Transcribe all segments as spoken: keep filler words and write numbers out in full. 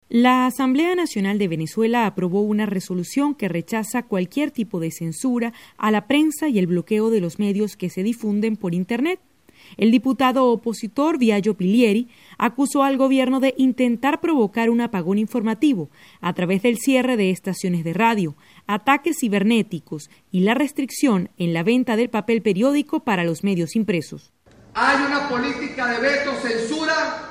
La Asamblea Nacional de Venezuela aprobó una resolución que rechaza cualquier tipo de censura a la prensa y el bloqueo de los medios que se difunden por Internet. El diputado opositor Viallo Pilieri acusó al gobierno de intentar provocar un apagón informativo a través del cierre de estaciones de radio, ataques cibernéticos y la restricción en la venta del papel periódico para los medios impresos. Hay una política de veto, censura,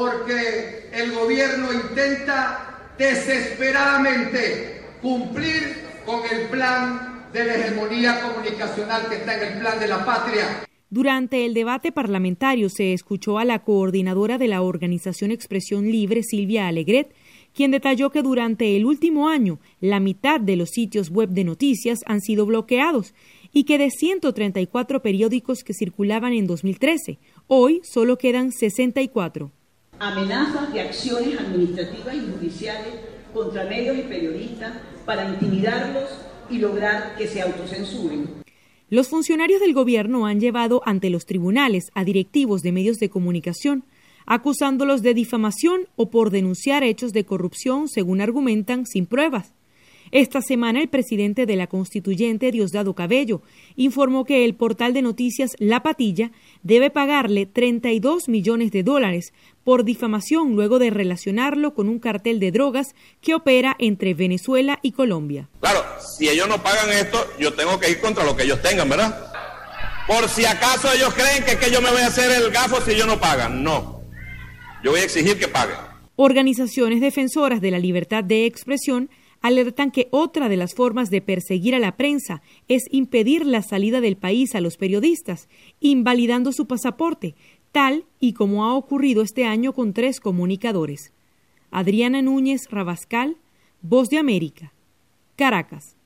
porque el gobierno intenta desesperadamente cumplir con el plan de la hegemonía comunicacional que está en el plan de la patria. Durante el debate parlamentario se escuchó a la coordinadora de la organización Expresión Libre, Silvia Alegret, quien detalló que durante el último año la mitad de los sitios web de noticias han sido bloqueados y que de ciento treinta y cuatro periódicos que circulaban en dos mil trece, hoy solo quedan sesenta y cuatro. Amenazas de acciones administrativas y judiciales contra medios y periodistas para intimidarlos y lograr que se autocensuren. Los funcionarios del gobierno han llevado ante los tribunales a directivos de medios de comunicación, acusándolos de difamación o por denunciar hechos de corrupción, según argumentan, sin pruebas. Esta semana el presidente de la Constituyente, Diosdado Cabello, informó que el portal de noticias La Patilla debe pagarle treinta y dos millones de dólares por difamación luego de relacionarlo con un cartel de drogas que opera entre Venezuela y Colombia. Claro, si ellos no pagan esto, yo tengo que ir contra lo que ellos tengan, ¿verdad? Por si acaso ellos creen que, que yo me voy a hacer el gafo si ellos no pagan. No, yo voy a exigir que paguen. Organizaciones defensoras de la libertad de expresión alertan que otra de las formas de perseguir a la prensa es impedir la salida del país a los periodistas, invalidando su pasaporte, tal y como ha ocurrido este año con tres comunicadores. Adriana Núñez Rabascal, Voz de América, Caracas.